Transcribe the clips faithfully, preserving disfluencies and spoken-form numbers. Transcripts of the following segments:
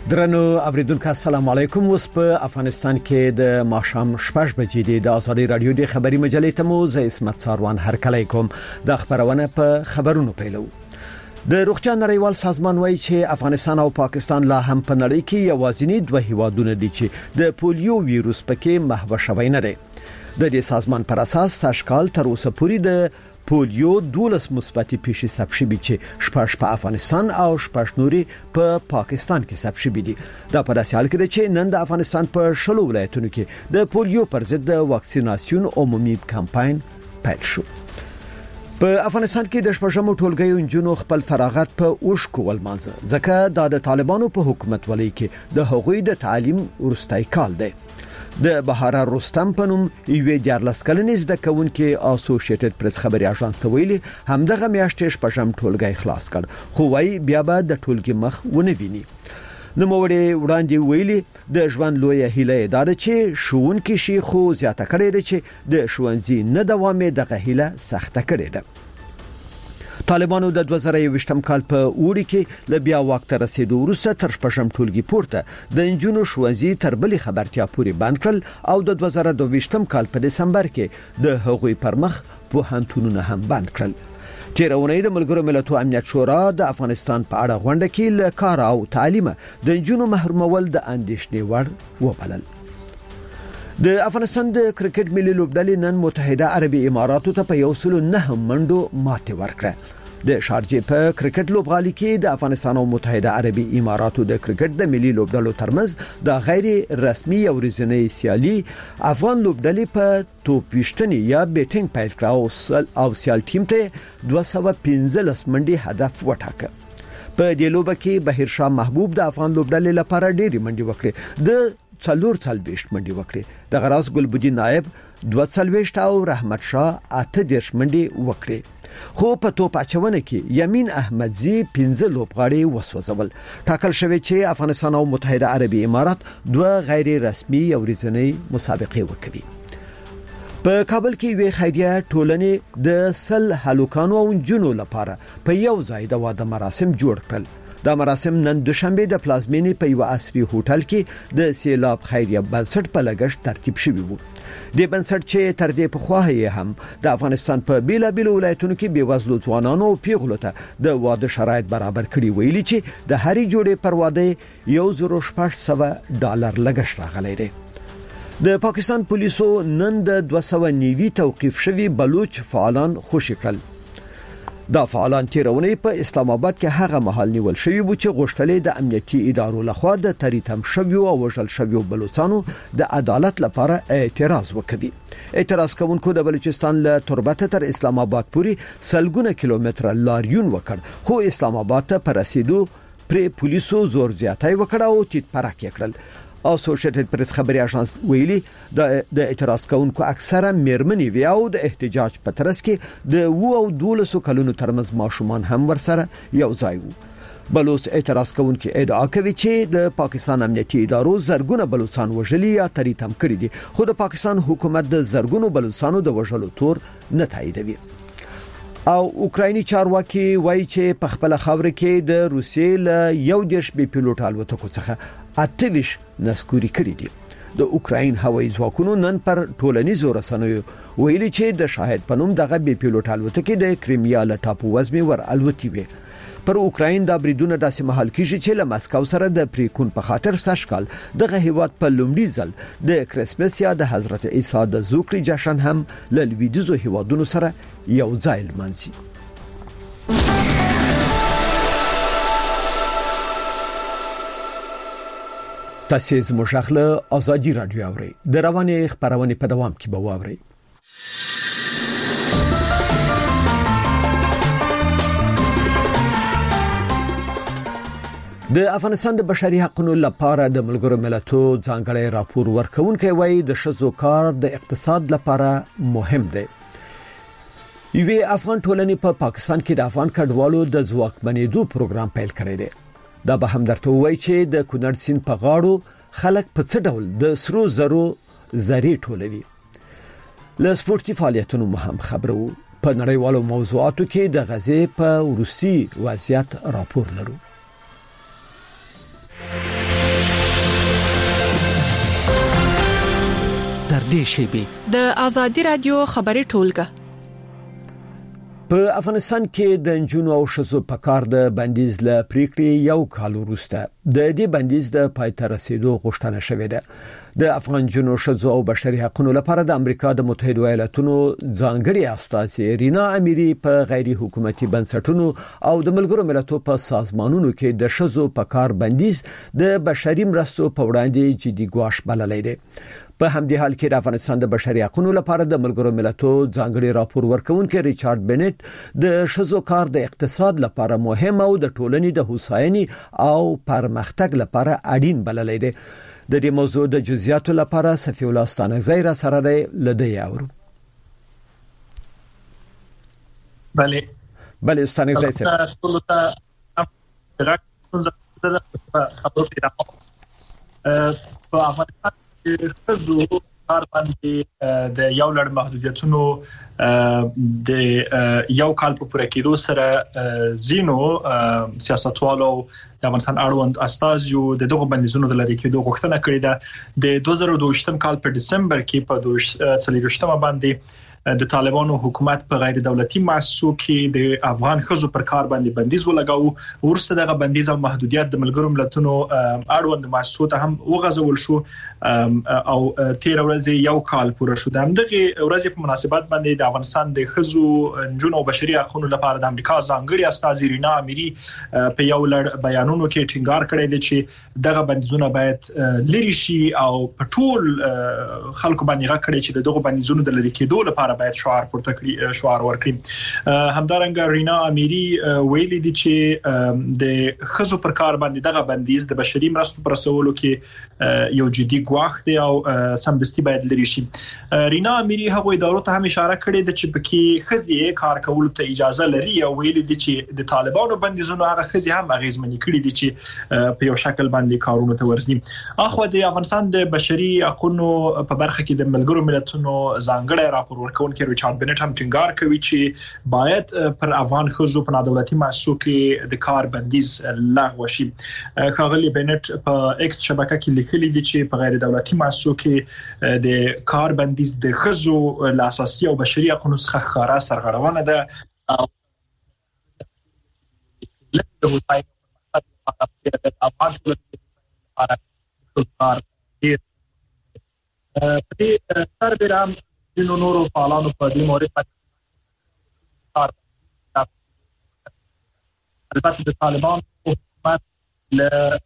درنو اوریدونکو السلام علیکم. اوس په افغانستان کې د ماښام شپږ بجې دی. د ازادي رادیو د خبري مجلې ته مو زه اسمت ساروان هرکلی کوم. د خبرونه په خبرونو پیلو. د روغتیا نړیوال سازمان وایي چې افغانستان او پاکستان لا هم په نړۍ کې یوازینی دوه هیوادونه دي چې د پولیو ویروس پکې محو شوی نه دی. د دې سازمان پر اساس تشکال تر اوسه پورې د پولیو دولس مثبتي پیښې ثبت شوې چې شپږ په افغانستان او شپږ نوري په پا پاکستان کې ثبت شوې دي. دا په داسې حال کې ده چې نن د افغانستان په شلو ولایتونو کې د پولیو پر ضد د واکسیناسیون عمومي کمپاین پیل شو. په افغانستان کې د شپږمو ټولګیو انجونو خپل فراغت په اوښکو ولمانځه ځکه دا د طالبانو په حکومت ولۍ کې د هغوی د تعلیم ورستای کال دی. د بهاره رستم په نوم یوې دیارلس کلنې زده کوونکې اسوسییټډ پریس خبري اژانس ته ویلي همدغه میاشتې شپږم ټولګی خلاص کړ خو وايي بیا به د ټولګي مخ ونه ویني. نو موږ وړاندې ویلي د ژوند لویه هیله ده چې شوونکي شي خو زیاته کړي ده چې د شوونځي نه دوامې دغه هیله سخته کړي ده. طالبانو د دوه زره یوویشتم کال په اوړي کې ل بیا وخت رسیدو وروسته تر شپږم ټولګي پورته د انجونو شوونځي تر بلې خبرتیا پورې بند کړل او د دوه زره دوه ویشتم کال په دسمبر کې د هغوی پر مخ پوهنتونونه هم بند کړل. تیرونی د ملګرو ملتونو امنیت شورا د افغانستان په اړه غونډه کې ل کار او تعلیم د انجونو محرومول د اندېښنې وړ وبلل. د افغانستان د کرکټ ملي لوبډلې نن متحده عربي اماراتو ته په یو سل نه منډو ماتې ورکړه. د شارجې په کرکټ لوبغالي کې د افغانستان او متحده عربي اماراتو د کرکټ د ملي لوبډلو ترمنځ د غیر رسمي او ورځنی سیالي افغان لوبډلې په توپ وشتنې یا بیټینګ پیل کړه او سیال ټیم ته دوه سوه پنځلس منډي هدف وټاکه. په دې لوبه کې بهیر شاه محبوب د افغان لوبډلې لپاره ډېری منډي وکړې. د څلور څلويشت منډي وکړي. د غراس ګلبدین نائب دوه څلويشت او رحمت شاه اته دیرش منډي وکړي. خو په توپ اچونه کې یمین احمدزی پنځه لوبغاړي وسوځول. ټاکل شوی چې افغانستان او متحده عربي امارات دوه غیر رسمي او ورځنی مسابقې وکوي. په کابل کې وی خیریه ټولنې د سل هلوکانو او جنو لپاره په یو ځای د واده مراسم جوړ کړل. دا مراسم نن دوشنبه د پلازمینې په یو عصري هوټل کې د سیلاب خیریه بنسټ په لګښت ترتیب شوی وو. د بنسټ چې تر دې په خواهی هم د افغانستان په بیلا بیل ولایتونو کې بیوزلو ځوانانو او پیغلو ته د واده شرایط برابر کړي. ویلي چې د هرې جوړې پر واده یو زره شپږ سوه ډالر لګښت راغلی دی. د پاکستان پولیسو نن د دوه سوه نوي توقيف شوي بلوچ فعالان خوشي کړل. دا فعالان تیرونی په اسلام آباد کې هغه محل نیول شوی و چې غوښتلې د امنیتي ادارو لخوا د تریتم شویو او وژل شویو بلوچستانو د عدالت لپاره اعتراض وکړي. اعتراض کوونکو د بلوچستان له تربته تر اسلام آباد پورې سلګونه کیلومتر لاریون وکړ خو اسلام آباد ته پر رسیدو پر پولیسو زور زیاتای وکړ او تیت پرک کړل. اسوسییټډ پریس خبري اژانس ویلي د اعتراض کوونکو اکثره میرمنې وی او د احتجاج په ترڅ کې د وو او دولسو کلونو ترمنځ ماشومان هم ورسره یو ځای وو. بلوچ اعتراض کوونکي ادعا کوي چې د پاکستان امنیتي ادارو زرګونه بلوچستان وژلي یا تریتم کړي دي خو د پاکستان حکومت د زرګونو بلوچستانو د وژلو تور نه تاییدوي. او اوکرایني چارواکي وایي چې په خپل خاور کې د روسیې له یو دیش بي پیلوټ الوتکو څخه اتویش نسکوري کړی دي. د اوکراین هوایي ځواکونو نن پر ټولنیزو رسنیو ویلي چې د شاهد پنوم دغه بي پیلوټ الوتکې د کریمیا له ټاپو وزمي ور الوتي وي. پر اوکراین دا بریدونه داسې محل کیږي چې له مسکو سره د پریکون په خاطر سشکال دغه هیواد په لومړي ځل د کریسمس یا د حضرت عیسی د زوکړې جشن هم له لویدیزو هیوادونو سره یو ځای لمانځي. تاسو زموږ خپل ازادي رادیو اورئ. د روانې خبرونه په دوام کې به واورئ. د افغانستان د بشري حقوقو لپاره د ملګرو ملتونو ځانګړی راپور ورکونکي وایي د ښځو کار د اقتصاد لپاره مهم دی. یوه افغان ټولنې په پاکستان کې د افغان کډوالو د ځواکمنېدو پروګرام پیل کړی دی. دا به هم درته وایي چې د کونړ سیند په غاړو خلک په څه ډول د سرو زرو زری ټولوي. له سپورتي فعالیتونو مهم خبرو په نړیوالو موضوعاتو کې د غزې په روسي وضعیت راپور لرو. نږدې شي. د آزادي رادیو خبري ټولګه په افغانستان کې د جنونو او شذو په کار د بندیز له پریکړې یو کال وروسته د دې بندیز د پای ته رسیدو غوښتنه شوې ده. د افغان جنونو شذو او بشري حقوقو لپاره د امریکا د متحده ایالاتونو ځانګړي استازي رینا امیری په غیر حکومتي بنسټونو او د ملګرو ملتونو په سازمانونو کې د شذو په کار بندیز د بشري مرستو په وړاندې جدي ګواښ بللی دی. په همدې حال کې د افغانستان د بشري حقوقو لپاره د ملګرو ملتونو ځانګړي راپور ورکونکي ریچارډ بنټ د شذو کار د اقتصاد لپاره مهم او د ټولنې د هوساینې او پرمختګ لپاره اړین بللی دی. د دې موضوع د جزئیاتو لپاره صفی الله ستانکزی را سره دی لدی اورو. بله بله ستانکزی سره په افغانستان خزو کار باندې د یو لړ محدودیتونو د یو کال په پوره کېدو سره زینو سیاستوالو د افغانستان اړوند استازیو د دغه بندیزونو د لری کېدو غوښتنه کړې ده. د دوه زره دوه ویشتم کال په دسمبر کې په څلور ویشتمه باندې د طالبانو حکومت په غیر دولتي مؤسسو کې د افغان خزو پر کار باندې بندیز ولګاو. ورسته دغه بندیز او محدودیت د ملګرو ملتونو اړوند مؤسسو ته هم وغځول شو او تیر ورځ یو کال پوره شو. د همدغه ورځ په مناسبت باندې د افغانستان د خزو جنونو او بشري حقوقو لپاره د امریکا ځانګړي استازي رینا امیری په یو لړ بیانونو کې ټینګار کړی دی چې دغه بندیزونه باید لری شي او په ټول خلکو باندې غږ کړي چې دغه بندیزونو د لری کېدو لپاره باید شعار پورته کړي شعار ورکړي. همدارنګه رینا امیری ویلي دي چې د خزو پر کار باندې دغه بندیز د بشري مرستو پر رسولو کې یو جدي ګواښ دی او سمدستي باید لري شي. رینا امیری هغه ادارو ته هم اشاره کړې ده چې پکې خزي کار کولو ته اجازه لري او ویلي دي چې د طالبانو بندیزونو هغه خزي هم اغیزمنې کړې دي چې په یو شکل باندې کارونه ته ورځي. اخو د افغانستان د بشري حقوقو په برخه کې د ملګرو ملتونو ځانګړي راپور ورکون کې ریچارډ بنټ هم ټینګار کوي چې باید پر افغان خزو په نادولتي مؤسسو کې د کار بندیز لغوه شي. خاغلی بنټ په ایکس شبکه کې لیکلي دي چې په غیر دولتي مؤسسو کې د کار بندیز د خزو له اساسي او بشري حقوقو څخه ښکارا سرغړونه ده او له افغان سربرام د نورو فعالانو په دې مورد باندې البته د طالبان حکومت له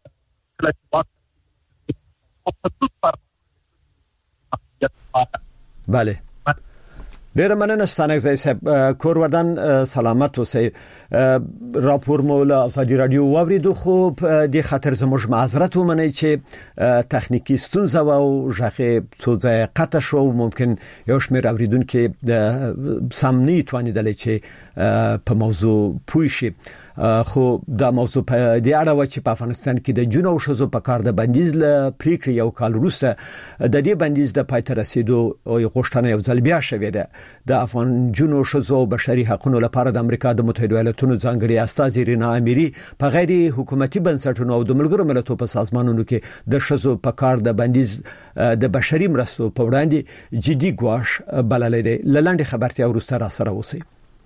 بله ډیر مننه ستانکزی صاحب. کور ودان سلامت اوسئ. راپور مولا ازادي رادیو ووریدو خو د خطر زموږ معذرت ومنئ چې تخنیکی ستونزه او ژغه څه قطع شو. ممکن یو شمېر اوریدونکو د سامنی توانیدل چې په موضوع پوه شي. خو دا موضوع په دې اړه و چې په افغانستان کې د جنونو او شذو په کار د بندیز له پریکړې یو کال وروسته د دې بندیز د پای ته رسیدو او غوښتنه یو ځل بیا شوې ده. د افغان جنونو شذو او بشري حقوقو لپاره د امریکا د متحده ایالاتونو ځانګړي استازي رینا امیری په غیر حکومتي بنسټونو او د ملګرو ملتونو په سازمانونو کې د شذو په کار د بندیز د بشري مرستو په وړاندې جدي ګواښ بللی دی. لاندې خبرتیا وروسته را سره اوسئ.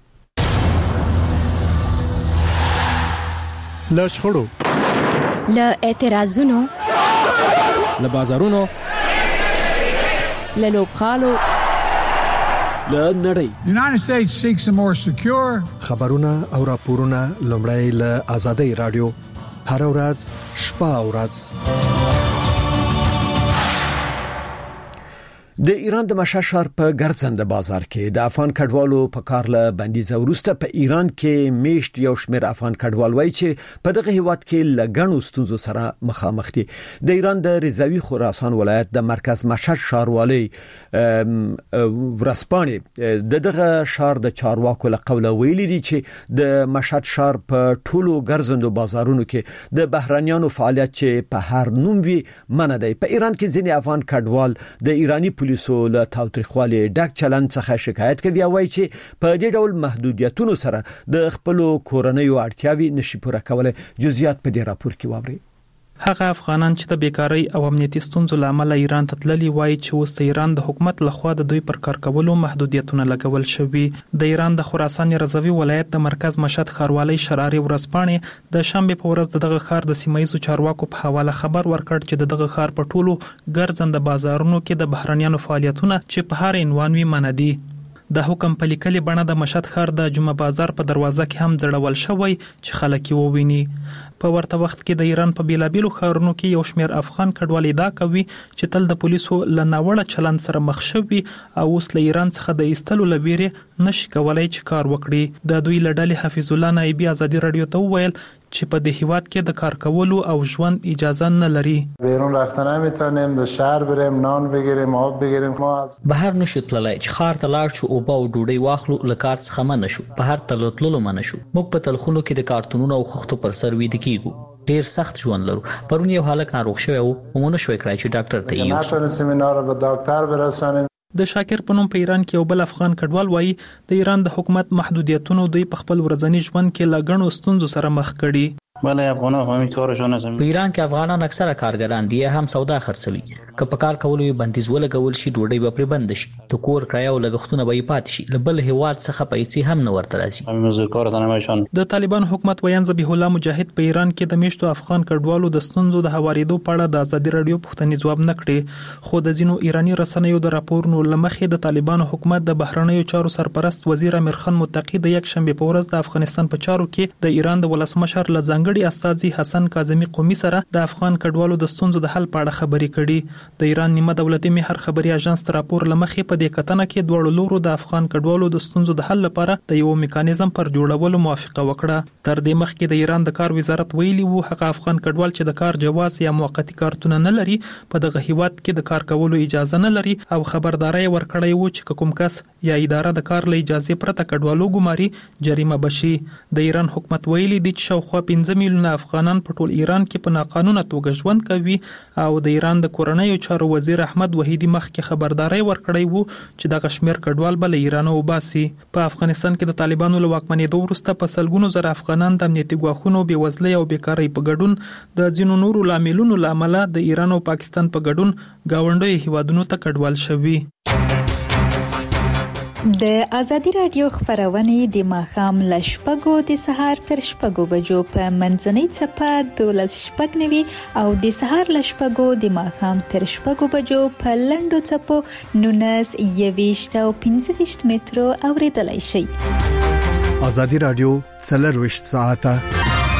له شخړو له اعتراضونو له بازارونو له لوبخالو له نړۍ United States seeks a more secure خبرونه او راپورونه لومړی له آزادۍ رادیو هر ورځ شپه او ورځ. د ایران د مشهد ښار په ګرځنده بازار کې د افغان کډوالو په کار له بندیز وروسته په ایران کې میشت یو شمېر افغان کډوال وایي چې په دغه هیواد کې لګڼو ستونزو سره مخامخ دي. د ایران د رضاوي خراسان ولایت د مرکز مشهد ښاروالۍ ورسپانې د دغه ښار د چارواکو له قوله ویلي دي چې د مشهد ښار په ټولو ګرځندو بازارونو کې د بهرانيانو فعالیت چې په هر نوم وي منع دی. په ایران کې ځینې افغان کډوال د ایرانی پولیسو له تاوتریخوالي ډک چلند څخه شکایت کوي او وايي چې په دې ډول محدودیتونو سره د خپل کورنۍ اړتیاوي نشي پوره کولای. جزئیات په دې راپور کې واوري. هغه افغانان چې د بیکاری او امنیتي ستونزو لامل ایران ته تللي وایي چې اوس د ایران د حکومت لخوا د دوی پر کار کولو محدودیتونه لګول شوي. د ایران د خراسان رضوي ولایت د مرکز مشهد ښاروالۍ شراري ورځپاڼې د شنبه په ورځ دغه ښار د سیمایي چارواکو په حواله خبر ورکړ چې دغه ښار په ټولو ګرځنده بازارونو کې د بهرنیانو فعالیتونه چې په هر عنوان وي منع دي. د حکم په لیکلي بڼه د مشهد ښار د جمعه بازار په دروازه کې هم ځړول شوی چې خلک یې وویني. په ورته وخت کې د ایران په بیلابیلو ښارونو کې یو شمېر افغان کډوال ادعا کوي چې تل د پولیسو له ناوړه چلند سره مخ شوي او اوس له ایران څخه د ایستلو له ویرې نشي کولای چې کار وکړي. د دوی له ډلې حفیظ الله نایبي ازادي رادیو ته وویل چې په دې هیواد کې د کار کولو او ژوند اجازه نه لري. بیرون رفتن نمیتونیم، به شهر بریم، نان بگیریم، آب بگیریم. ما از بهر نشو تللی چې ښار ته لاړ شو او با او ډوډۍ واخلو، له کار څخه منع شو، په هر تلوتلو منع شو. موږ په تلخونو کې د کارتونونو او خښتو پر سر ویده کیږو. ډیر سخت ژوند لرو. پرون یو هلک ناروغ شوی او موږ نشو کړای چې ډاکټر ته یې ناتونستیم اینا رو به ډاکټر برسانیم. د شاکر په نوم په ایران کې یو بل افغان کډوال وایي د ایران د حکومت محدودیتونو دوی په خپل ورځني ژوند کې لا غنو ستونزو سره مخ کړي. بله افغانان هم کارشون هستن. په ایران کې افغانان اکثره کارګران دي، هم سودا خرڅوي. که په کار کولو یې بندیز ولګول شي ډوډۍ به پرې بند شي، د کور کرایه او لګښتونه به یې پاتې شي، له بل هیواد څخه پیسې هم نه ورته راځي. د طالبان حکومت ویان ذبیح الله مجاهد په ایران کې د میشتو افغان کډوالو د ستونزو د هوارېدو په اړه د ازادي رادیو پوښتنې ځواب نه کړي، خو د ځینو ایرانی رسنیو د راپورونو له مخې د طالبان حکومت د بهرنیو چارو سرپرست وزیر امیر خان متقی د یک شنبه په ورځ د افغانستان په چارو کې د ایران د ولسمشر له ځانګړي استازي حسن کاظمی قومي سره د افغان کډوالو د ستونزو د حل په اړه خبرې کړي. د ایران نیمه دولتي مهر خبري اژانس تر راپور لمخې په دې کتنه کې دوه لورو د افغان کډوالو د ستونزو د حل لپاره د یو میکانیزم پر جوړولو موافقه وکړه. تر دې مخکې د ایران د کار وزارت ویلي وو هغه افغان کډوال چې د کار جواز یا موقتی کارتونه نه لري په دغه هیواد کې د کار کولو اجازه نه لري او خبرداري ورکړی وو چې کوم کس یا اداره د کار له اجازه پرته کډوالو ګماري جریمه بشي. د ایران حکومت ویلي دی چې شاوخوا پنځه میلیونه افغانان په ټول ایران کې په ناقانونه توګه ژوند کوي او د ایران د کورنیو چارو وزیر احمد وحیدی مخکې خبرداري ورکړی وو چې د کشمیر کډوال بل ایران او باسي. په افغانستان کې د طالبانو له واکمنېدو وروسته په سلګونو زره افغانان د امنیتي ګواښونو، بېوزلۍ او بیکارۍ په ګډون د ځینو نورو لاملونو لامل د ایران او پاکستان په ګډون گاونډیو هیوادونو ته کډوال شوي. د ازادي رادیو خبرونه د ماخام لشپګو د سهار تر شپږو بجو په منځنۍ چپه دولس شپږ نوي او د سهار لشپګو د ماخام تر شپږو بجو په لندو چپو نونس یويشت او پنځه ویشت مترو اوریدلای شي. ازادي رادیو څلرويشت ساعته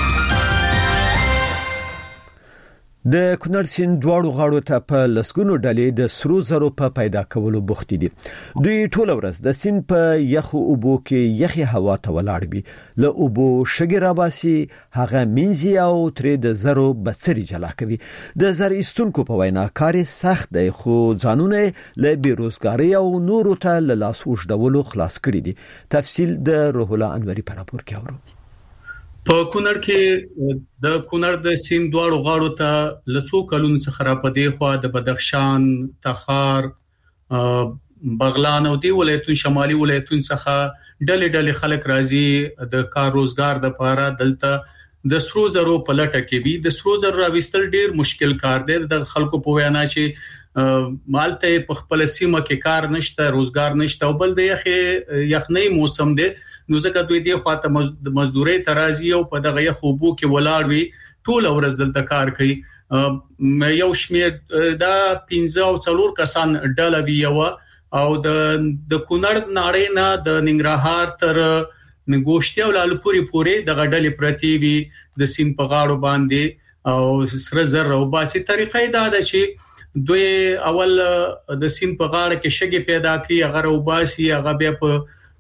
د کونړ سیند دواړو غاړو ته په لسګونو ډلې د سرو زرو په پیدا کولو بوخت دي. دوی ټول ورځ د سیند په یخو اوبو کې یخي هوا ته ولاړ وي، له اوبو شګي راباسي، هغه منځي او ترې د زرو بڅري جلا کوي. د زر ایستونکو په وینا کار سخت دی، خو ځانونه له بیروزګاری او نورو ته له لاس اوږدولو خلاص کړي دي. تفصیل د روح الله انوري په راپور کې اورو. په کونړ کې د کونړ د سیند دواړو غاړو ته لڅو کلونو څخه را پدې خو د بدخشان، تخار، بغلان او دی ولایتونو شمالي ولایتونو څخه ډلې ډلې خلک راځي د کار روزګار د لپاره. دلته د سرو زرو په لټه کې وي. د سرو زرو راوستل ډیر مشکل کار دی. د خلکو په وینا چې مالته په خپل سیمه کې کار نشته، روزګار نشته او بل د یخې یخنۍ موسم دی، نو ځکه دوی دی خواته مزدوري ترازی او په دغه خوبو کې ولاړ وي، ټول ورځ دلته کار کوي. یو شمېر دا پنځه او څلور کسان ډله وی او د د کونړ ناړې نه د ننګرهار تر نګوشتي او لالپوري پورې د غډلې پرتی وي د سیم په غاړو باندې او سره زر او باسي. طریقې دا ده چې دوی اول د سیم په غاړه کې شګي پیدا کوي، هغه او باسي، هغه بیا په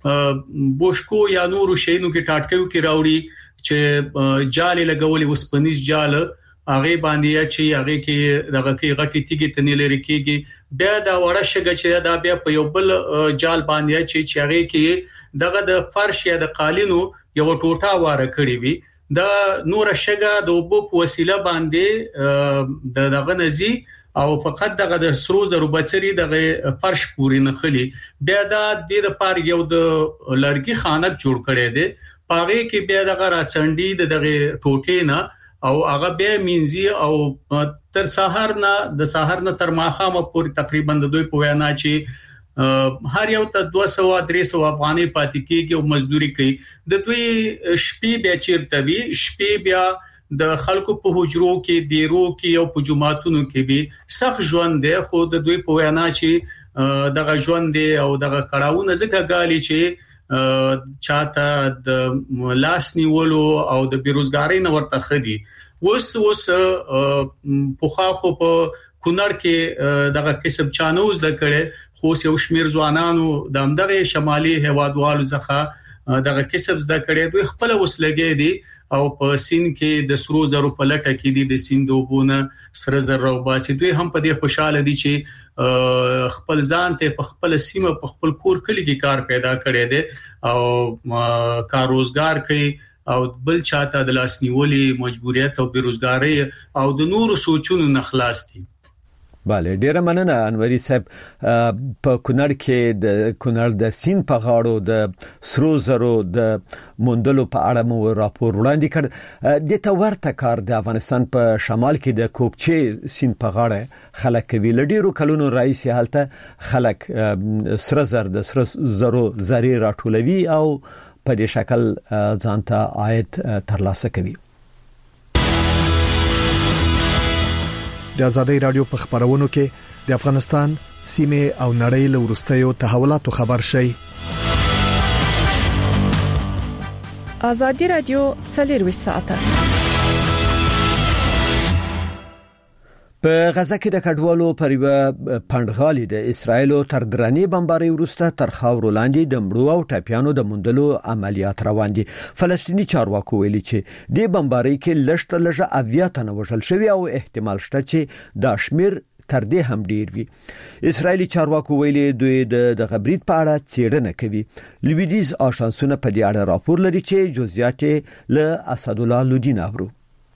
بوشکو یا نورو شینو کې ټاټکیو کې راوړي چې جالي لګولې وسپنیز جال هغه باندې چې هغه کې دغه کې غټي تیګي تنې لري کېږي، بیا دا وړه شګه چې دا بیا په یو بل جال باندې چې هغه کې دغه د فرش یا د قالینو یو ټوټه واره کړی وي. دا نور شګه د وبو په وسیله باندې د دغه نزي او فقط دغه د سرو زرو بڅري دغه فرش پوری نه خلی. بیا دا د لپاره یو د لرګي خانک جوړ کړي دي، پاره کې بیا دغه راڅنډي دغه ټوټې نه او هغه به مینځي او تر سحر نه د سحر نه تر ماخامه پورې تقریبا د دوی په وینا چې هر یو ته دوه سوه درې سوه افغانۍ پاتې کیږي او مزدوري کوي د دوی شپې بیا چیرته وي شپې بیا د خلکو په حجرو کې دیرو کې او په جماعتونو کې به سخت ژوند دی خو د دوی په وینا چې دغه ژوند دی او دغه کړهونه ځکه غالي چې چاته د لاس نیولو او د بیروزګاری نه ورته خدي وس وس په خاخو په کونړ کې دغه کسب چانوز د کړه خو یو شمیر ځوانانو د همدغه شمالي هوادوالو څخه دغه کسب زده کړي دوی خپل وسلګي دي او په سین کې د سرو زرو په لټه کې دي د سیندوبونه سره زر او باسي دوی هم په دې خوشاله دي چې خپل ځان ته په خپل سیمه په خپل کور کلی کې کار پیدا کړي دي او کار روزګار کوي او بل چاته د لاس نیولې مجبوریت او بیروزګاری او د نورو سوچونو نه خلاص دي. بله ډیره مننه انوري صاحب په کونړ کې د کونړ د سین په غاړو د سرو زرو د موندلو په اړه مو راپور وړاندې کړ د تورته کار د افغانستان په شمال کې د کوکچې سین په غاړه خلک کوي لډیرو کلونو رئیس حالت خلک سره زر د سره زرو زری راټولوي او په دې شکل ځانته عاید ترلاسه کوي. د آزادۍ رادیو په خبرونو کې د افغانستان سیمه او نړۍ له ورستیو تحولاتو خبر شي. آزادۍ رادیو څلور ساعته په غزه کې د کډوالو پر یو پندغالي د اسرایلو تر درنې بمباري وروسته تر خاورو لاندې د مړو او ټاپیانو د موندلو عملیات روان دي. فلسطینی چارواکو ویلي چې د بمباري کې لږ لږه اویا تنه وژل شوی او احتمال شته چې دا شمیر تر دې هم ډیر وي. اسرایلی چارواکو ویلي دوی د غبرید په اړه څېړنه کوي. لویدیز آشانسونه په دې اړه راپور لري چې جزئیات له اسدالله لودین اورو.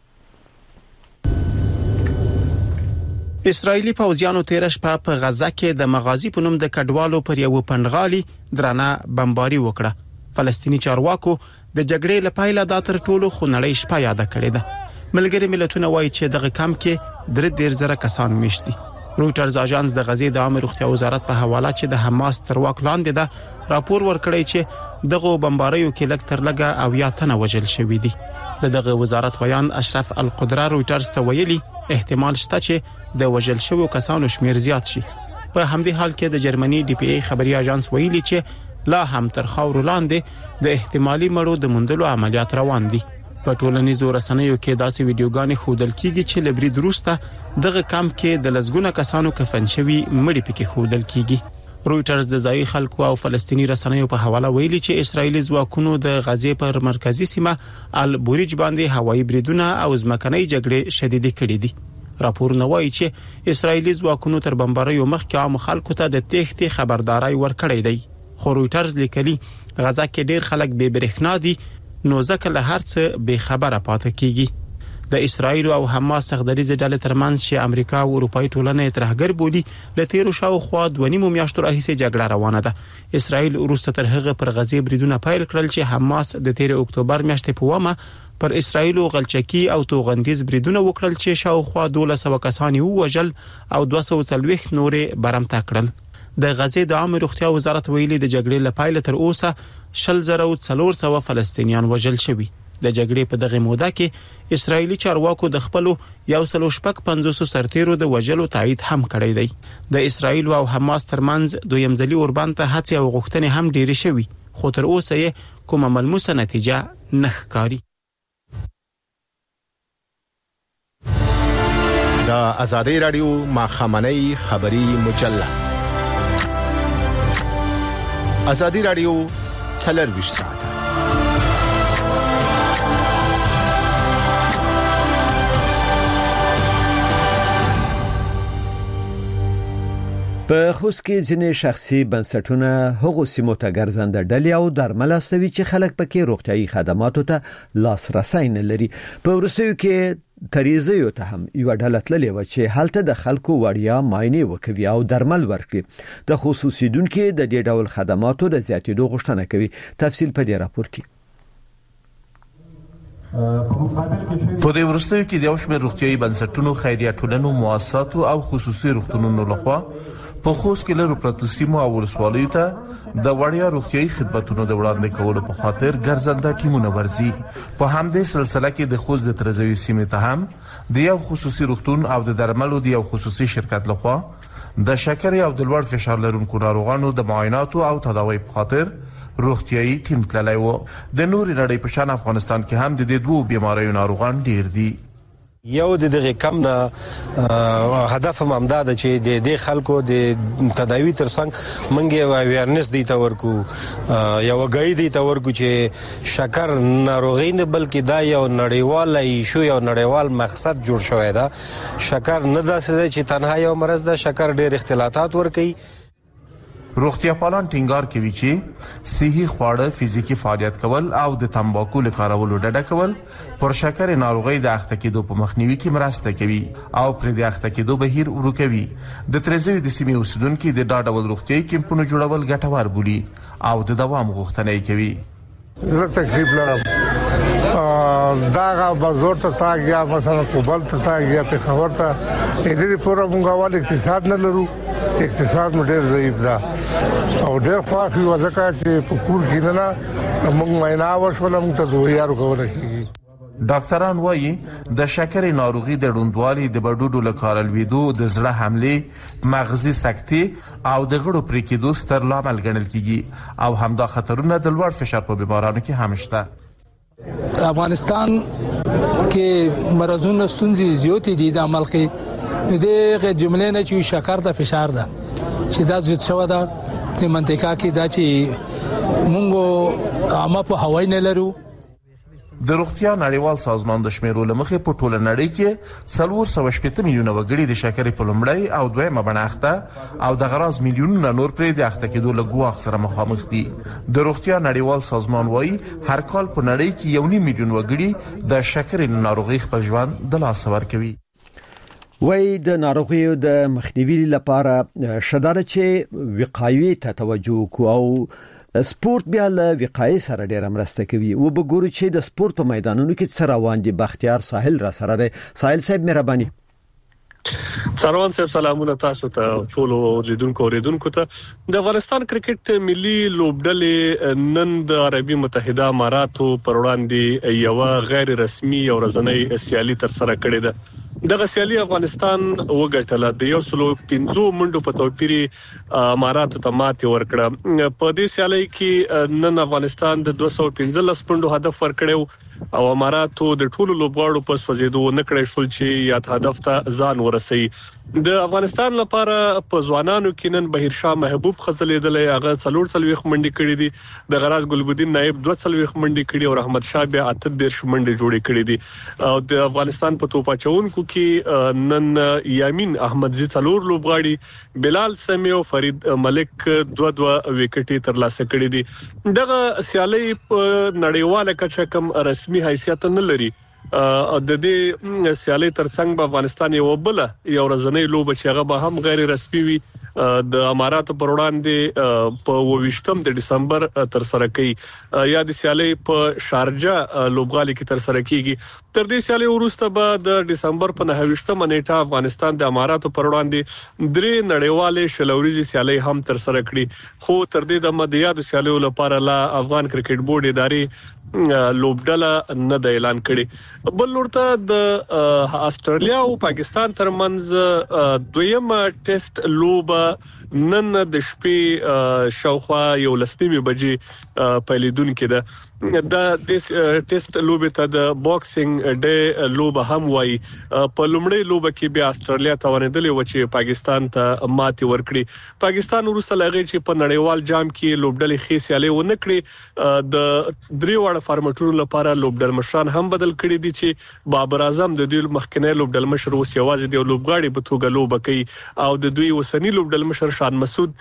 اسرایلی پوځیانو تیر شپه په غزه کې د مغازی په نوم د کډوالو پر یو پندغالي درنه بمباري وکړه. فلسطینی چارواکو د جګړې لپاره د تر ټولو خونړۍ شپه یاد کړې ده. ملګری ملتونه وایي چې دغه کم کې درې ډیر زره کسان مشتي. رويټرز اژانس د غزې د عامه روغتیا وزارت په حواله چې د حماس تر واک لاندې ده راپور ورکړی چې دغه بمباریو کې لږ تر لږه او یا تنه وژل شوی دي. دغه وزارت بیان اشرف القدره رويټرز ته ویلي احتمال شته چې د وژل شوو کسانو شمیر زیات شي. په همدې حال کې د جرمني ډي پی ای خبري اژانس ویلي چې لا هم تر خاور لاندې د احتمالي مړو د موندلو عملیات روان دي. په ټولنیزو رسنیو کې داسې ویډیوګانې خودل کیږي چې لبري دروسته دغه کم کې د لزګونه کسانو کفن شوی مړي پکې خودل کیږي. رويټرز د ځای خلکو او فلسطینی رسنیو په حواله ویلي چې اسرایلی ځواکونو د غزې پر مرکزی سیمه البوریج باندې هوایي بریدونه او ځمکنۍ جګړې شدید کړې دي. راپورونه وایي چې اسرایلی ځواکونو تر بمباریو مخکې عام خلکو ته د تېښتې خبرداري ورکړې ده. خو رويټرز لیکلي غزه کې ډېر خلک بې برېښنا دي نو ځکه له هر څه بې خبره پاتې کیږي. د اسرایل او حماس سخدریزه ډلې ترمنځ چې امریکا او اروپای ټولنې ترهګر بولی له تیرو شاوخوا دوه نیمو میاشتو راهیسې جګړه روانه ده. اسرایل وروسته تر هغه پر غزې بریدونه پیل کړل چې حماس د تیر اکتوبر میاشتې په ومه پر اسرایل او غلچکی او توغندیز بریدونه وکړل چې شاوخوا دوه سوه کسان وژل او دوه سوه څلوېښت نورې برمته کړل. د غزې د عامه روغتیا وزارت ویلي د جګړې لپاره تر اوسه شل زره او څلور سوه فلسطینیان وژل شوي. د جګړې په دغه موده کې اسرایلی چارواکو د خپل یو سل شپږ پنځوس سرتیرو د وژلو تایید هم کړی دی. د اسرایل او حماس ترمنځ دویم ځلي اوربان ته هڅې او غوښتنې هم ډېرې شوي خو تر اوسه یې کومه ملموسه نتیجه نه ښکاري. د آزادۍ رادیو ماخامنۍ خبري مجله آزادۍ رادیو څلور ساعته په خوست کې ځینې شخصي بنسټونه هغو سیمو ته ګرځنده ډلې او درمل استوي چې خلک پکې روغتيایي خدماتو ته لاسرسي نه لري. په ورسېو کې تریزیو ته هم یو ډله تللې و چې هلته د خلکو وړیا معاینه وکوي او درمل ورکړي. د خصوصي دونکو د دې ډول خدماتو د زیاتېدو غوښتنه کوي. تفصیل په دې راپور کې. په دې ورستیو کې د یو شمېر روغتیايي بنسټونو، خیریه ټولنو، مؤسساتو او خصوصي روغتونونو لخوا په خوست کې لرو پرتو سیمو او ولسوالیو ته د وړیا روغتیايي خدماتونو د وړاندې کولو په خاطر ګرځنده ټیمونه ورزي. په همدې سلسله کې د خوست د ترزوي سیمې ته هم د یو خصوصي روغتون او د درملو د یو خصوصي شرکت لخوا د شکر او د لوړ فشار لرونکو ناروغانو د معایناتو او تداوی په خاطر روغتیايي ټیم تللی و. د نوري نړۍ په شان افغانستان کې هم د دې دوه بیماریو ناروغان ډیر دي. یو د دغه کم نه هدف ممدا د چې د دې خلکو د تداوی ترڅنګ منګي اویرنس دی تا ورکو یو غي دی تا ورکو چې شکر ناروغي نه بلکې دا یو نړیوال ایشو یو نړیوال مقصد جوړ شوی دا. شکر نه داسې چې تنها یو مرض ده، شکر ډیر اختلاطات ور کوي. روغتیا پالان ټینګار کوي چې صحي خواړه، فزیکی فعالیت کول او د تمباکو له کارولو ډډه کول پر شکر ناروغي د اخته کېدو په مخنیوي کې مرسته کوي او پر د اخته کېدو بهیر ورکوي. د ترزوی د سیمې اوسیدونکو د دا ډول روغتیايي کیمپونو جوړول ګټور بولي او د دوام غوښتنه کوي. زه تکلیف لرم داغه بازار ته تاګیا مثلا کوبل ته تاګیا په خبر ته دې پورا مونږه اقتصاد نه لرو، اقتصاد مو ډیر ضعیف ده او ډیر خافي وځکه چې په کور کې نه موږ معاینه وشولم ته دوه یارو کول شي. ډاکټران وایي د شکر ناروغي د ډوندوالي، د بډوډو لکارل ویدو، د زړه حمله، مغزي سکتې او د غړو پرې کېدو ستر لامل ګڼل کیږي او همدا خطرونه د لوړ فشار په بیمارانو کې هم شته. افغانستان کې مرزونه ستونزې زیاتې دي د عمل کې دغه جملې نه چې شکر د فشار ده چې دا زیات شو ده د منطقه کې دا چې مونږ عامه په هوای نه لرو. د روغتیا نړیوال سازمان د شمیرو لمخې په ټوله نړۍ کې څلور سوه شپږ میلیونه وګړي د شکرې په لومړی او دویمه بڼه اخته او د غراز میلیونونه نور پرې د اخته کېدو له ګواښ سره مخامخ دي. د روغتیا نړیوال سازمان وایي هر کال په نړۍ کې یو نیم میلیون وګړي د شکرې ناروغي خپل ژوند د لاسه ورکوي. وای د ناروغیو د مخنیوي لپاره شداره چې وقایوي ته توجه کو او سپورت بیا له وقایې سره ډېر مرسته کوي. و به ګورو چې د سپورت په میدانونو کې څه روان دي. بختیار ساحل را سره دی. ساحل صاحب مهرباني. سروان صاحب سلامونه تاسو ته ټول اوریدونکو اوریدونکو ته. د افغانستان کرکټ ملي لوبډلې نن د عربي متحده اماراتو پر وړاندې یو غیر رسمي او ورځنی سیالي تر سره کړې ده. دغه سیالي افغانستان وګټله د یو سلو پنځو منډو په توپیر اماراتو ته ماتې ورکړه. په دې سیالي کې نن افغانستان د دوه سوه پنځلس منډو هدف ورکړو او اماراتو د ټولو لوبغاړو په سوځېدو نکړې شول چې یاد هدف ته ځان ورسوي. د افغانستان لپاره په ځوانانو کې نن بهیر شاه محبوب خزلیدلې هغه څلور څلويخ منډي کړې دي. د غراز ګلبدین نائب دوه څلويخ منډي کړې او رحمت شاه بیا اته دیرش منډي جوړې کړې دي. او د افغانستان په توپاچونکو کې نن یامین احمدزي څلور لوبغاړي، بلال سمی او فرید ملک دوه دوه وکټي ترلاسه کړې دي. دغه سیالي په نړیواله کچه کم رسمي حیثیت نه لري. د دې سیالي ترڅنګ په افغانستان یو بل یو ورځنی لوب چې هغه به هم غیر رسمي وي د اماراتو پر وړاندې په وویشتم د دسمبر تر سره کوي. یا د سیالي په شارجه لوبغالي کې تر سره کیږي. تر دې سیالي وروسته به د دسمبر په نهه نیټه افغانستان د اماراتو پر وړاندې درې نړیوالې شلوريزي سیالي هم تر سره کړي. خو تر دې د مدیاد سیالي لپاره لا افغان کرکټ بورډ ادارې لوبډله نه د اعلان کړي. بل ورته د استرالیا او پاکستان ترمنځ دویمه ټیسټ لوب نن د شپې شاوخوا یو لسنیمه بجې پیلیدونکو ده. د ټیسټ لوب ته د باکسینګ ډې لوب هم وای. په لومړی لوب کې بیا استرالیا توانیدلې و چې پاکستان ته ماتې ورکړي. پاکستان وروسته لغې چې په نړیوال جام کې لوبډلې خېسیالي و نه کړې. د درې وړ فارمټونو لپاره لوبډل مشران هم بدل کړي دي چې بابر اعظم د دوی مخکنی لوبډل مشر اوس یوازې د لوبغاړي په توګه لوب کوي او د دوی وسنی لوبډل مشر شان مسعود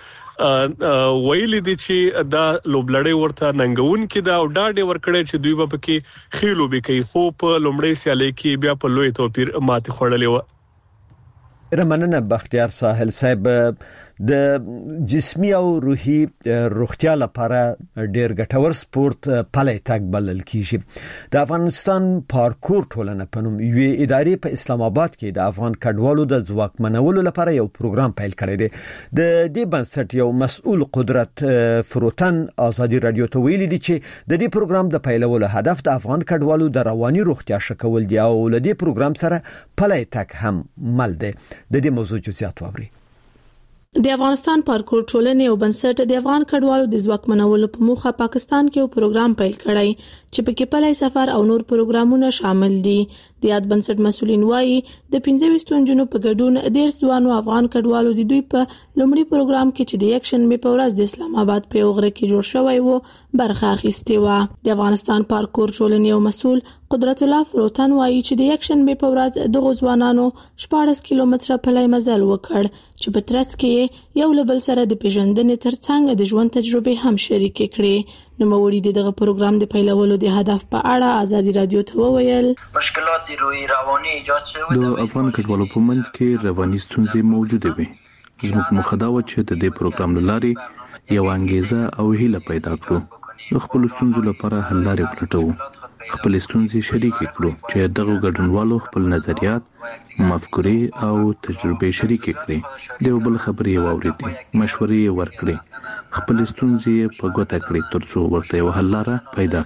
ویلي دي چې دا لوبلړۍ ورته ننګون کې دا او ډاډ ورکړي چې دوی به پکې خېلو به کوي. خو په لومړی سیالي کې بیا په لوی توپیر ماتې خوړلې و. رمننه بختیار ساحل صاحب د جسمي او روحي روغتیا لپاره ډېر ګټور سپورت پلی تګ بلل کیږي. د افغانستان پارکور ټولنه په نوم یو ادارې په اسلام آباد کې د افغان کډوالو د ځواکمنولو لپاره یو پروګرام پیل کړی دی. د دې بنسټ یو مسؤل قدرت فروتن ازادي رادیو ته ویلي دي چې د دې پروګرام د پیلولو هدف د افغان کډوالو د رواني روغتیا ښه کول دی او له دې پروګرام سره پلی تګ هم مل دی. د دې موضوع جزئیات واوري. د افغانستان پارکور ټولنې او بنسټ د افغان کډوالو د ځواکمنولو په موخه پاکستان کې یو پروګرام پیل کړی چې په کې پلی سفر او نور پروګرامونه شامل دي. د یاد بنسټ مسؤلین وایي د پنځه ویشت جنونو په ګډون ډېر ځوانو افغان کډوالو د دوی په لومړي پروګرام کې چې د یک شنبه په ورځ د اسلام آباد په غره کې جوړ شوی وو برخه اخیستې و. د افغانستان پارکور ټولنې او مسؤل قدرت الله فروتن وایي چې د یک شنبه په ورځ دغه ځوانانو شپږ کیلومتره پلی مزل وکړ چې په ترڅ کې یو له بل سره د پیژندنې ترڅنګ د ژوند تجربه هم شریک کړي. نو موري دغه پروګرام د پیلولو د هدف په اړه ازادي رادیو ته وویل مشکلات روحي رواني ایجاد شوی د افغان کډوالو په منځ کې رواني ستونزې موجوده وي. زموږ مخه دا و چې د دې پروګرام لارې یو انګیزه او هیله پیدا کړو د خپل ستونزو لپاره حل لارې ولټوو، خپل ستونزې شریک کړو چې دغه ګډونوالو خپل نظریات، مفکورې او تجربې شریک کړي، د یو بل خبرې واورېدې، مشورې ورکړي، خپل ستونزې په ګوته کړي ترڅو ورته یو حل لاره پیدا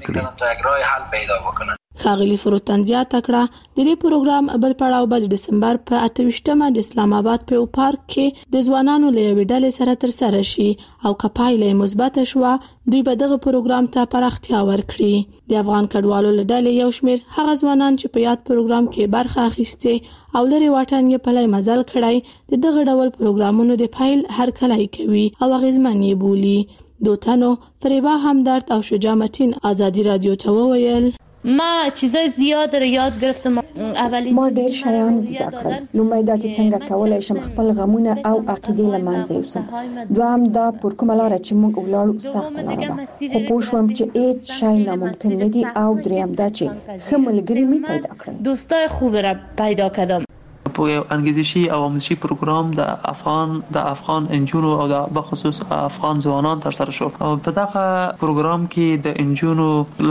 کړي. ښاغلي فروتن زیاته کړه د دې پروګرام بل پړاو به د دسمبر په اته ویشتمه د اسلام آباد په پارک کې د ځوانانو له یوې ډلې سره ترسره شي او که پایله مثبت شوه دوی به دغه پروګرام ته پراختیا ورکړي. د افغان کډوالو له ډلې یو شمېر هغه ځوانان چې په یاد پروګرام کې برخه اخیستې او لري واټن یې پلی مزل کړی د دغه ډول پروګرامونو د پیل هرکلی کوي او اغیزمن یې بولي. دوتنو فریبا همدرد او شجاع متین ازادي رادیو ته وویل ما چیزای زیاد را یاد گرفتم. اولین ما ډیر شیان زده کړل. لومړی دا چې څنګه کولای شم خپل غمونه او عقیدې له منځه یوسم. دویم دا پر کومه لار چې موږ ولاړو سخت لاره خو پوه شوم چې هیڅ شی ناممکن نه دي. او دریم دا چې ښه ملګري مې پیدا کړل. دوستای خوب را پیدا کردم. په یو انګیزشي او آموزشي پروګرام د افغان د افغان انجونو او د بخصوص افغان ځوانان تر سره شو. او په دغه پروګرام کې د انجونو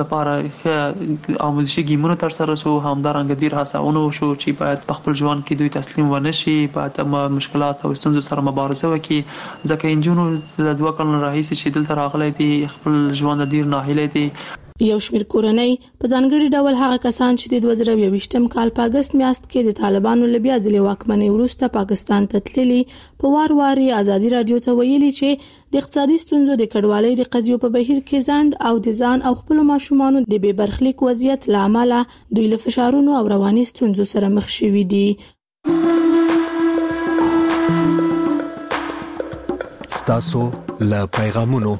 لپاره آموزشي ګیمونه تر سره شو، همدارنګه ډیر هڅونه شو چې باید په خپل ژوند کې دوی تسلیم ونه شي، باید مشکلات او ستونزو سره مبارزه وکړي، ځکه انجونو د دوه کلونو راهیسې چې دلته راغلي دي خپل ژوند ډیر ناهیلي دي. یو شمېر کورنۍ په ځانګړي ډول هغه کسان چې د دوه زره یوویشتم کال په اگست میاشت کې د طالبانو له بیا ځلې واکمنۍ وروسته پاکستان ته تللي په وار واري ازادي رادیو ته ویلي چې د اقتصادي ستونزو د کډوالۍ د قضیو په بهیر کې ځند او د ځان او خپل ماشومانو د بې برخلیک وضعیت له امله دوی له فشارونو او رواني ستونزو سره مخ شوي دي. ستاسو له پیغامونو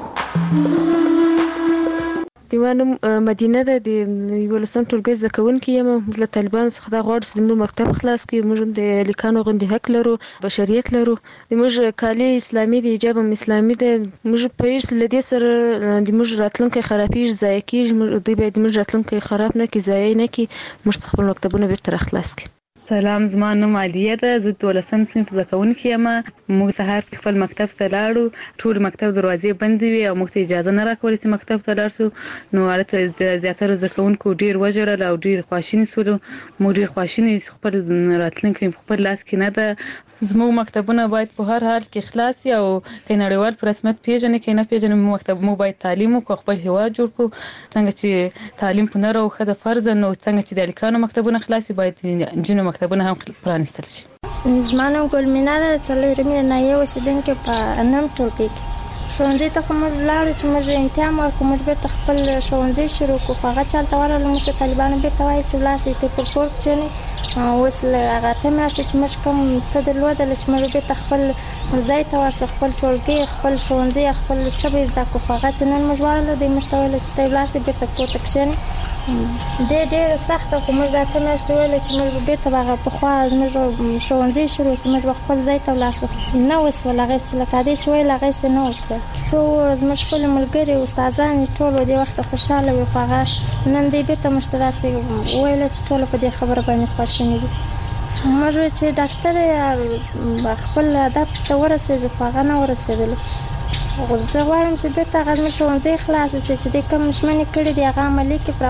دیوانم مدینه ده د ولسم ټولګي زده کوونکې یم. له طالبانو څخه دا غواړي چې موږ مکتب خلاص کړي، موږ د لیکانو غوندې حق لرو، بشریت لرو، د موږ کالي اسلامي دي، حجاب هم اسلامي ده. موږ په هیڅ لدې سره د موږ راتلونکی خرابېږي، ضایع کېږي. دوی باید موږ راتلونکی خراب نه کړي، ضایع نه کړي، موږ خپل مکتبونه بیرته راخلاص کړي. سلام، زما نوم عالیه ده، زه دولسم صنف زده کوونکې یم. موږ سهار خپل مکتب ته لاړو، ټول مکتب دروازې بندې وي او موږ ته اجازه نه راکوله چې مکتب ته لاړ شو. نو هلته د زیاتره زده کوونکو ډېر وژړل او ډېر خواشیني شولو. موږ ډېر خواشیني یو، خپل راتلونکی په خپل لاس کې نه ده. زموږ مکتبونه باید په هر حال کې خلاص وي او که نړیوال په رسمیت پیژني که نه پیژني، مکتب موږ باید تعلیم وکړو، خپل هیواد جوړ کړو. څنګه چې تعلیم په نر او ښځه فرض نو څنګه چې د هلکانو مکتبونه خلاص وي باید د نجونو مکتبونه هم پرانیستل شي. زما نوم ګلمینا ده، څلورمې ناحیې اوسېدونکې په نهم ټولګي کې. ښوونځي ته خو موږ لاړو چې موږ امتحان ورکړو، موږ بیرته خپل ښوونځی شروع کړو. خو هغه چې هلته ورغلو موږ ته طالبانو بیرته وایي چې ولاړ شئ ته پر کور کښېنئ. اوس له هغه اته میاشتې چې موږ کوم څه درلودله چې موږ بیرته خپل ځای ته ورسو، خپل ټولګي، خپل ښوونځي، خپل څه به یې زده کړو. خو هغه چې نن موږ ورغلو دوی موږ ته ویل چې ته ولاړ شئ بیرته کور ته کښېنئ. ډېر ډېره سخته، خو موږ د اته میاشتې ویله چې موږ به بیرته به هغه پخوا زموږ ښوونځي شروع شي، موږ به خپل ځای ته ولاړ شو. نه وسول هغې چې لکه هدې چې ویل هغسې نه وکړل. څو زموږ خپل ملګري استادان یې ټول دې وخته خوشحاله وي، خو هغه نن دی بیرته موږ ته داسې ویله چې ټوله په دې خبره باندې خواشیني دي. موږ چې ډاکټر خپل هدف ته ورسېږي خو هغه نه ورسېدلو. زه غواړم چې بیرته هغه زموږ ښوونځی خلاص شي چې د کوم ژمنې کړې دي هغه عملي کړي.